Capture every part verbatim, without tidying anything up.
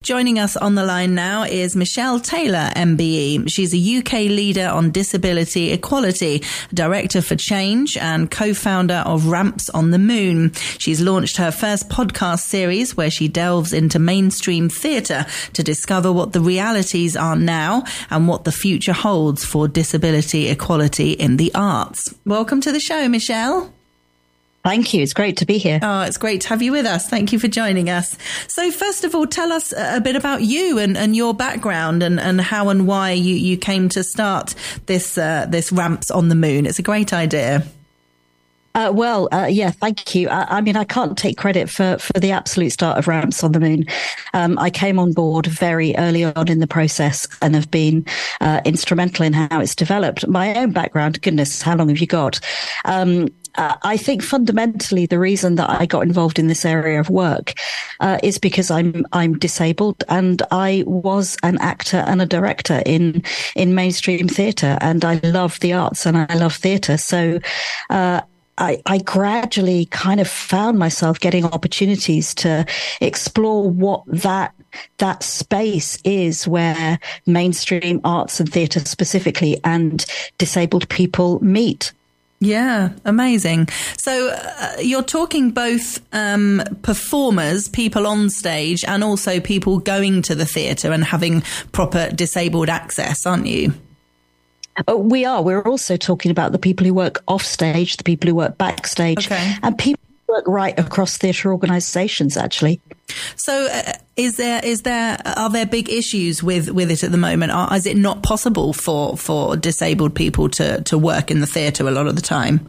Joining us on the line now is Michelle Taylor, M B E. She's a U K leader on disability equality, director for Change and co-founder of Ramps on the Moon. She's launched her first podcast series where she delves into mainstream theatre to discover what the realities are now and what the future holds for disability equality in the arts. Welcome to the show, Michelle. Thank you. It's great to be here. Oh, it's great to have you with us. Thank you for joining us. So first of all, tell us a bit about you and, and your background and, and how and why you, you came to start this uh, this Ramps on the Moon. It's a great idea. Uh, well, uh, yeah, thank you. I, I mean, I can't take credit for, for the absolute start of Ramps on the Moon. Um, I came on board very early on in the process and have been uh, instrumental in how it's developed. My own background, goodness, how long have you got? Um, Uh, I think fundamentally the reason that I got involved in this area of work uh, is because I'm I'm disabled and I was an actor and a director in in mainstream theatre, and I love the arts and I love theatre. So uh, I, I gradually kind of found myself getting opportunities to explore what that that space is where mainstream arts and theatre specifically and disabled people meet. Yeah, amazing. So uh, you're talking both um, performers, people on stage, and also people going to the theatre and having proper disabled access, aren't you? Uh, we are. We're also talking about the people who work off stage, the people who work backstage, okay. and people who work right across theatre organisations, actually. So uh, is there, is there, are there big issues with, with it at the moment? Are, is it not possible for, for disabled people to, to work in the theatre a lot of the time?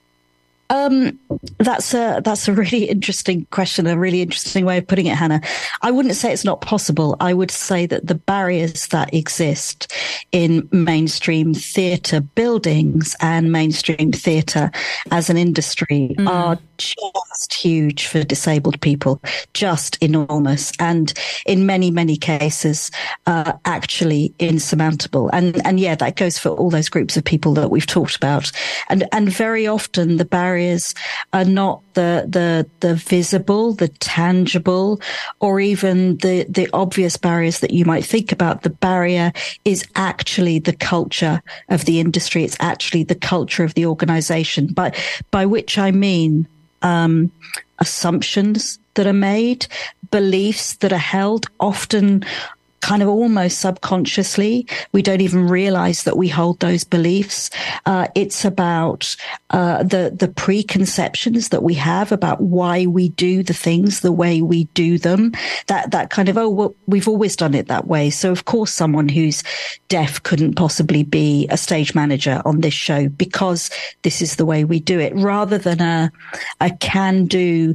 Um, that's a, that's a really interesting question, a really interesting way of putting it, Hannah. I wouldn't say it's not possible. I would say that the barriers that exist in mainstream theatre buildings and mainstream theatre as an industry mm. are just huge for disabled people, just enormous. And in many, many cases, uh, actually insurmountable. And, and yeah, that goes for all those groups of people that we've talked about. And, and very often the barriers are not the, the, the visible, the tangible, or even the, the obvious barriers that you might think about. The barrier is actually the culture of the industry. It's actually the culture of the organization, but by which I mean, um, assumptions that are made, beliefs that are held, often kind of almost subconsciously. We don't even realize that we hold those beliefs. Uh, it's about uh, the the preconceptions that we have about why we do the things the way we do them. That that kind of, oh, well, we've always done it that way. So of course, someone who's deaf couldn't possibly be a stage manager on this show because this is the way we do it, rather than a a can-do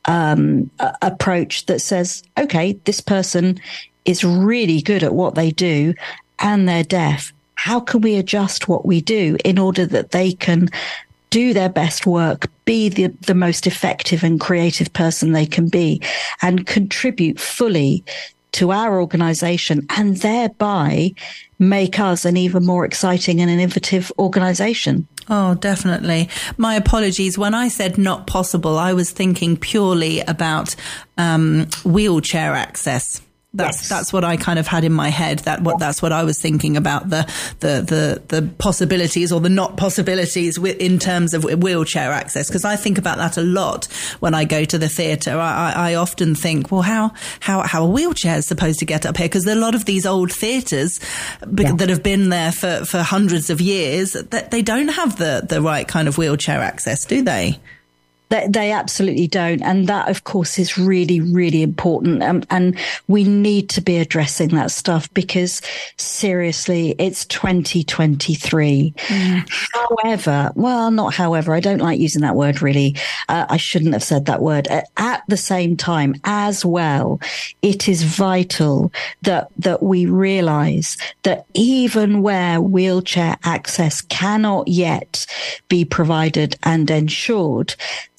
um, a- approach that says, okay, this person is really good at what they do and they're deaf. How can we adjust what we do in order that they can do their best work, be the, the most effective and creative person they can be, and contribute fully to our organization, and thereby make us an even more exciting and innovative organization? Oh, definitely. My apologies. When I said not possible, I was thinking purely about um, wheelchair access. That's yes. that's what I kind of had in my head. That what that's what I was thinking about, the the the the possibilities or the not possibilities with, in terms of wheelchair access. Because I think about that a lot when I go to the theatre. I, I, I often think, well, how how how are wheelchairs supposed to get up here? Because a lot of these old theatres yeah. that have been there for for hundreds of years, that they don't have the the right kind of wheelchair access, do they? They, they absolutely don't. And that, of course, is really, really important. Um, and we need to be addressing that stuff because, seriously, it's twenty twenty-three. Mm. However, well, not however, I don't like using that word, really. Uh, I shouldn't have said that word. At the same time, as well, it is vital that, that we realize that even where wheelchair access cannot yet be provided and ensured,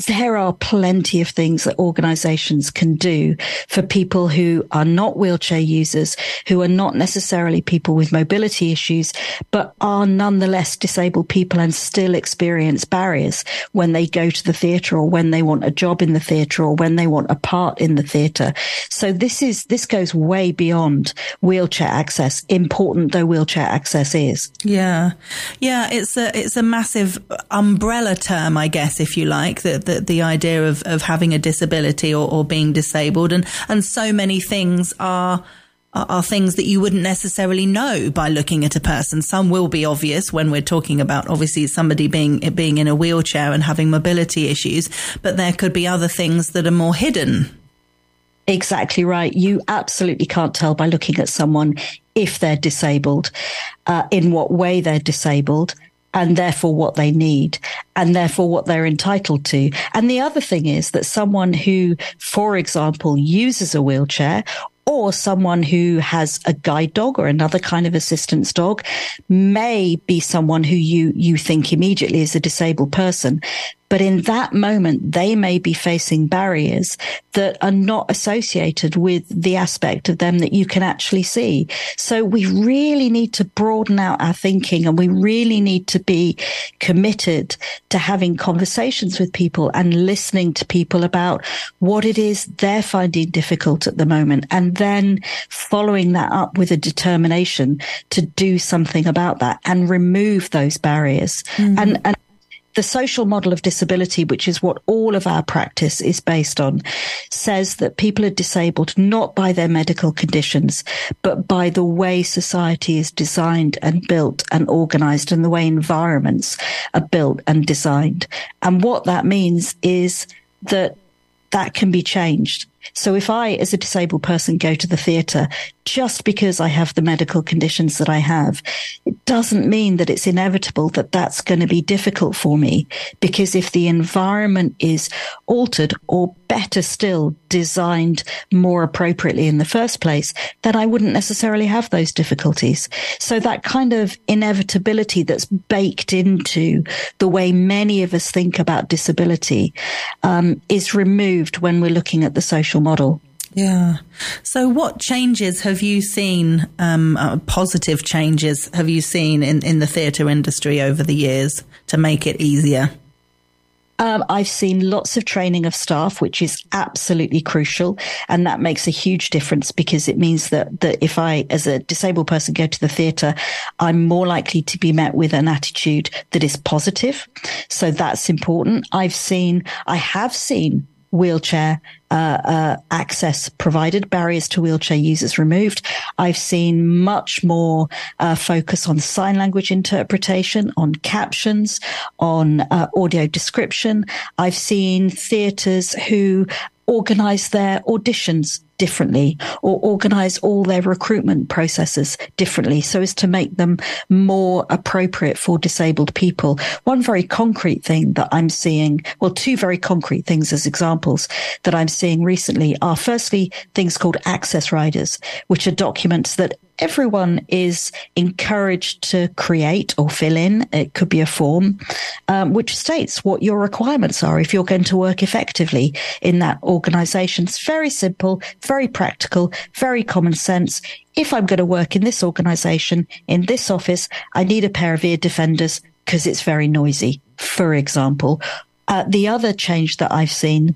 there are plenty of things that organizations can do for people who are not wheelchair users, who are not necessarily people with mobility issues, but are nonetheless disabled people and still experience barriers when they go to the theatre or when they want a job in the theatre or when they want a part in the theatre. So this is, this goes way beyond wheelchair access, important though wheelchair access is. Yeah. Yeah. It's a, it's a massive umbrella term, I guess, if you like, the, the, the idea of, of having a disability or, or being disabled. And, and so many things are, are things that you wouldn't necessarily know by looking at a person. Some will be obvious when we're talking about obviously somebody being, being in a wheelchair and having mobility issues, but there could be other things that are more hidden. Exactly right. You absolutely can't tell by looking at someone if they're disabled, uh, in what way they're disabled, and therefore what they need, and therefore what they're entitled to. And the other thing is that someone who, for example, uses a wheelchair, or someone who has a guide dog or another kind of assistance dog, may be someone who you, you think immediately is a disabled person. But in that moment, they may be facing barriers that are not associated with the aspect of them that you can actually see. So we really need to broaden out our thinking, and we really need to be committed to having conversations with people and listening to people about what it is they're finding difficult at the moment, and then following that up with a determination to do something about that and remove those barriers. Mm. And, and the social model of disability, which is what all of our practice is based on, says that people are disabled not by their medical conditions, but by the way society is designed and built and organized, and the way environments are built and designed. And what that means is that that can be changed. So if I, as a disabled person, go to the theatre just because I have the medical conditions that I have, it doesn't mean that it's inevitable that that's going to be difficult for me. Because if the environment is altered, or better still, designed more appropriately in the first place, then I wouldn't necessarily have those difficulties. So that kind of inevitability that's baked into the way many of us think about disability um, is removed when we're looking at the social model. Yeah. So what changes have you seen, um, uh, positive changes have you seen in, in the theatre industry over the years to make it easier? Um, I've seen lots of training of staff, which is absolutely crucial. And that makes a huge difference, because it means that, that if I, as a disabled person, go to the theatre, I'm more likely to be met with an attitude that is positive. So that's important. I've seen, I have seen wheelchair uh, uh, access provided, barriers to wheelchair users removed. I've seen much more uh, focus on sign language interpretation, on captions, on uh, audio description. I've seen theatres who organise their auditions differently, or organise all their recruitment processes differently, so as to make them more appropriate for disabled people. One very concrete thing that I'm seeing, well, two very concrete things as examples that I'm seeing recently are, firstly, things called access riders, which are documents that everyone is encouraged to create or fill in. It could be a form, um, which states what your requirements are if you're going to work effectively in that organisation. It's very simple, very practical, very common sense. If I'm going to work in this organisation, in this office, I need a pair of ear defenders because it's very noisy, for example. Uh, the other change that I've seen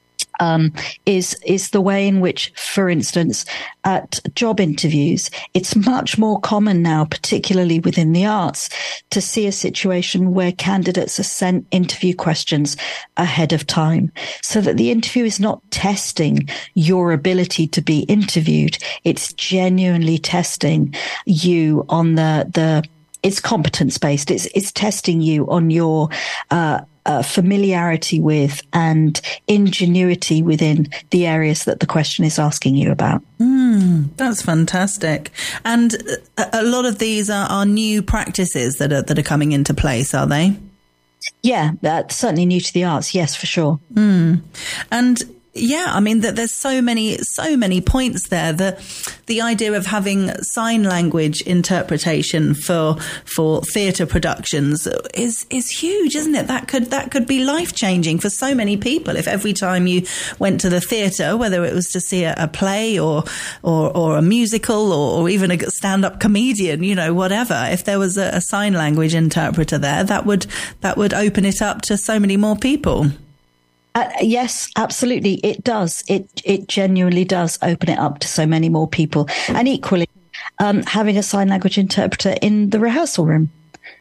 Um, is is the way in which, for instance, at job interviews, it's much more common now, particularly within the arts, to see a situation where candidates are sent interview questions ahead of time, so that the interview is not testing your ability to be interviewed. It's genuinely testing you on the the. It's competence based. It's it's testing you on your uh, uh, familiarity with and ingenuity within the areas that the question is asking you about. Mm, that's fantastic. And a, a lot of these are, are new practices that are that are coming into place, are they? Yeah, that's certainly new to the arts. Yes, for sure. Mm. And Yeah, I mean, that there's so many, so many points there. The, the idea of having sign language interpretation for, for theatre productions is, is huge, isn't it? That could, that could be life changing for so many people. If every time you went to the theatre, whether it was to see a, a play or, or, or a musical or, or even a stand-up comedian, you know, whatever, if there was a, a sign language interpreter there, that would, that would open it up to so many more people. Uh, yes, absolutely. It does. It it genuinely does open it up to so many more people. And equally, um, having a sign language interpreter in the rehearsal room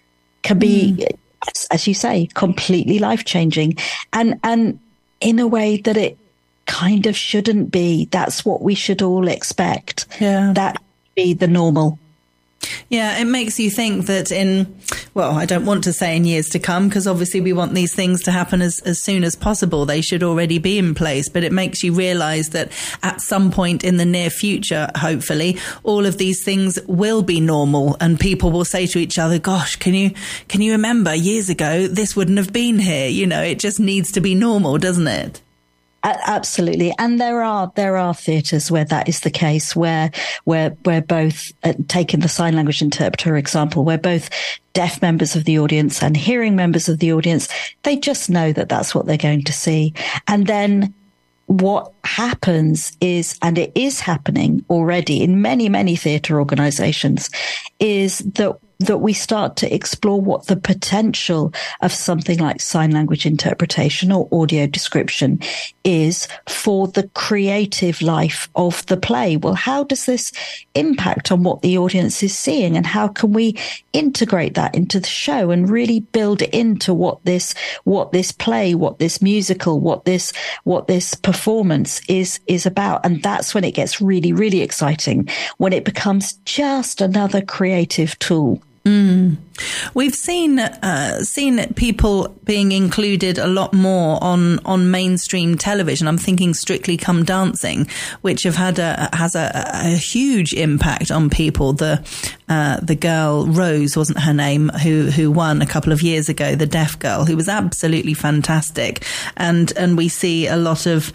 can be, mm. as, as you say, completely life-changing. And, and in a way that it kind of shouldn't be. That's what we should all expect. Yeah. That should be the normal. Yeah, it makes you think that in, well, I don't want to say in years to come, because obviously we want these things to happen as, as soon as possible. They should already be in place. But it makes you realise that at some point in the near future, hopefully, all of these things will be normal and people will say to each other, gosh, can you, can you remember years ago, this wouldn't have been here? You know, it just needs to be normal, doesn't it? Absolutely, and there are there are theatres where that is the case, where where where both, uh, taking the sign language interpreter example, where both deaf members of the audience and hearing members of the audience, they just know that that's what they're going to see, and then what happens is, and it is happening already in many many theatre organisations, is that that we start to explore what the potential of something like sign language interpretation or audio description is for the creative life of the play. Well, how does this impact on what the audience is seeing, and how can we integrate that into the show and really build it into what this, what this play, what this musical, what this, what this performance is, is about? And that's when it gets really, really exciting, when it becomes just another creative tool. Mm. We've seen uh, seen people being included a lot more on, on mainstream television. I'm thinking Strictly Come Dancing, which have had a has a, a huge impact on people. The uh, the girl Rose, wasn't her name, who who won a couple of years ago, the deaf girl, who was absolutely fantastic. And and we see a lot of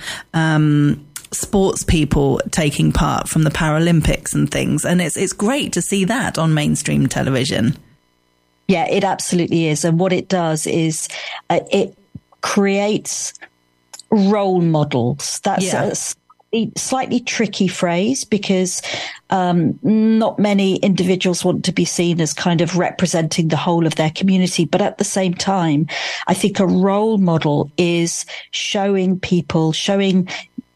um, sports people taking part from the Paralympics and things, and it's it's great to see that on mainstream television. Yeah, it absolutely is. And what it does is uh, it creates role models. That's yeah. a slightly, slightly tricky phrase, because um, not many individuals want to be seen as kind of representing the whole of their community. But at the same time, I think a role model is showing people, showing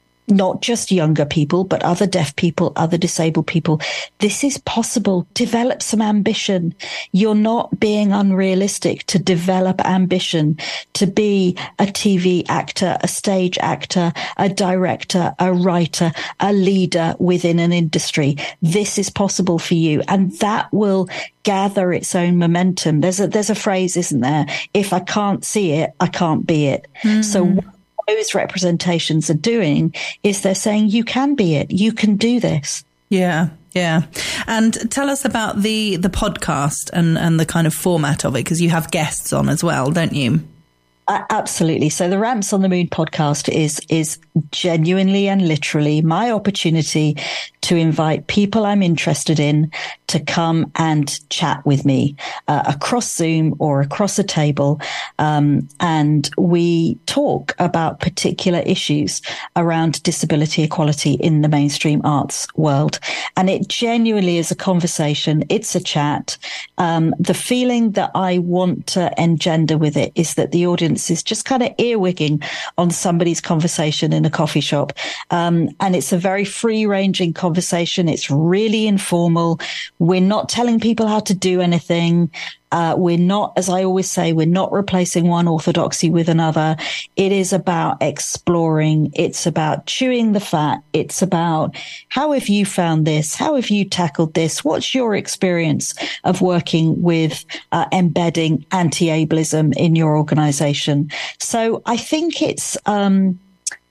not just younger people, but other deaf people, other disabled people, this is possible. Develop some ambition. You're not being unrealistic to develop ambition, to be a T V actor, a stage actor, a director, a writer, a leader within an industry. This is possible for you. And that will gather its own momentum. There's a, there's a phrase, isn't there? If I can't see it, I can't be it. Mm-hmm. So those representations are doing is they're saying you can be it, you can do this. Yeah, yeah. And tell us about the the podcast and and the kind of format of it, because you have guests on as well, don't you? Uh, absolutely. So the Ramps on the Moon podcast is is genuinely and literally my opportunity to invite people I'm interested in to come and chat with me uh, across Zoom or across a table. Um, and we talk about particular issues around disability equality in the mainstream arts world. And it genuinely is a conversation. It's a chat. Um, the feeling that I want to engender with it is that the audience is just kind of earwigging on somebody's conversation in a coffee shop. Um, and it's a very free ranging conversation. It's really informal. We're not telling people how to do anything. Uh, we're not, as I always say, we're not replacing one orthodoxy with another. It is about exploring. It's about chewing the fat. It's about how have you found this? How have you tackled this? What's your experience of working with uh, embedding anti-ableism in your organization? So I think it's, um,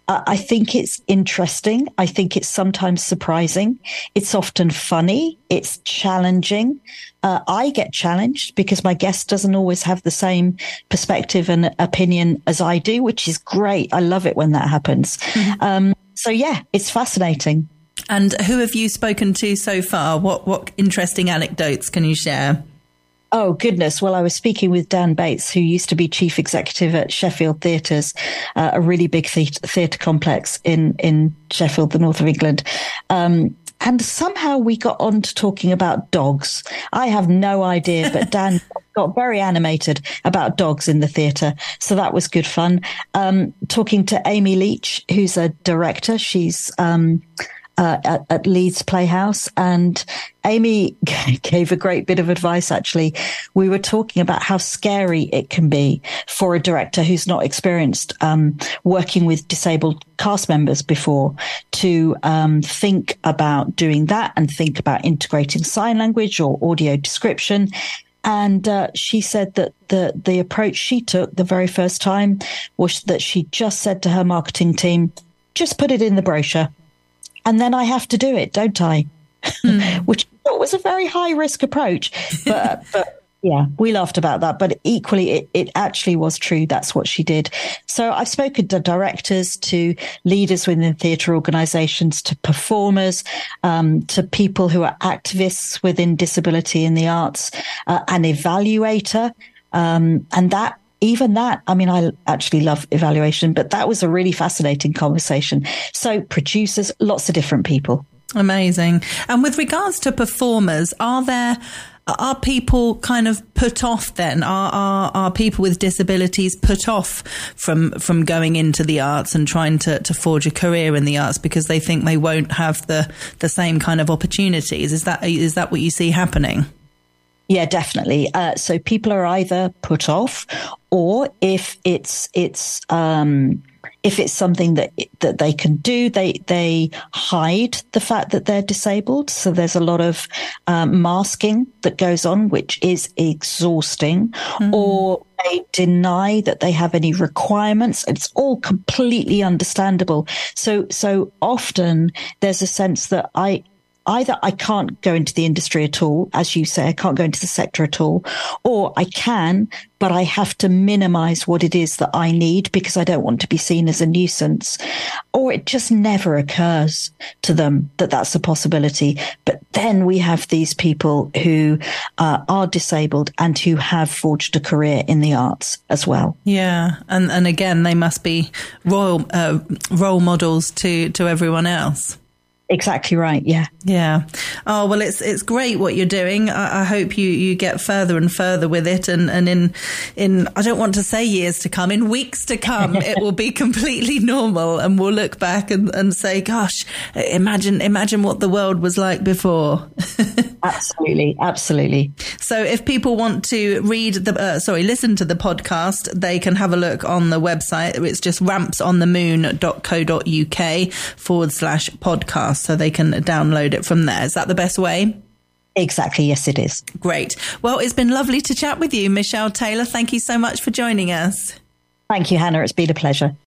Uh, I think it's interesting. I think it's sometimes surprising. It's often funny. It's challenging. Uh, I get challenged because my guest doesn't always have the same perspective and opinion as I do, which is great. I love it when that happens. Mm-hmm. Um, so, yeah, it's fascinating. And who have you spoken to so far? What what interesting anecdotes can you share? Oh, goodness. Well, I was speaking with Dan Bates, who used to be chief executive at Sheffield Theatres, uh, a really big theatre complex in, in Sheffield, the north of England. Um, and somehow we got on to talking about dogs. I have no idea, but Dan got very animated about dogs in the theatre. So that was good fun. Um, talking to Amy Leach, who's a director. She's... Um, Uh, at, at Leeds Playhouse. And Amy gave a great bit of advice, actually. We were talking about how scary it can be for a director who's not experienced um, working with disabled cast members before to um, think about doing that and think about integrating sign language or audio description. And uh, she said that the, the approach she took the very first time was that she just said to her marketing team, just put it in the brochure. And then I have to do it, don't I? Mm. Which was a very high risk approach. But, but yeah, we laughed about that. But equally, it, it actually was true. That's what she did. So I've spoken to directors, to leaders within theatre organisations, to performers, um, to people who are activists within disability in the arts, uh, an evaluator. Um, and that Even that, I mean, I actually love evaluation, but that was a really fascinating conversation. So producers, lots of different people. Amazing. And with regards to performers, are there, are people kind of put off then? Are, are, are people with disabilities put off from, from going into the arts and trying to, to forge a career in the arts because they think they won't have the, the same kind of opportunities? Is that, is that what you see happening? Yeah, definitely. Uh, so people are either put off, or if it's it's um, if it's something that that they can do, they they hide the fact that they're disabled. So there's a lot of um, masking that goes on, which is exhausting, mm. or they deny that they have any requirements. It's all completely understandable. So so often there's a sense that I. Either I can't go into the industry at all, as you say, I can't go into the sector at all, or I can, but I have to minimize what it is that I need because I don't want to be seen as a nuisance. Or it just never occurs to them that that's a possibility. But then we have these people who uh, are disabled and who have forged a career in the arts as well. Yeah. And, and again, they must be royal uh, role models to, to everyone else. Exactly right. Yeah. Yeah. Oh, well, it's, it's great what you're doing. I, I hope you, you get further and further with it. And, and in, in, I don't want to say years to come, in weeks to come, it will be completely normal. And we'll look back and, and say, gosh, imagine, imagine what the world was like before. Absolutely. Absolutely. So if people want to read the, uh, sorry, listen to the podcast, they can have a look on the website. It's just rampsonthemoon.co.uk forward slash podcast. So they can download it from there. Is that the best way? Exactly. Yes, it is. Great. Well, it's been lovely to chat with you, Michelle Taylor. Thank you so much for joining us. Thank you, Hannah. It's been a pleasure.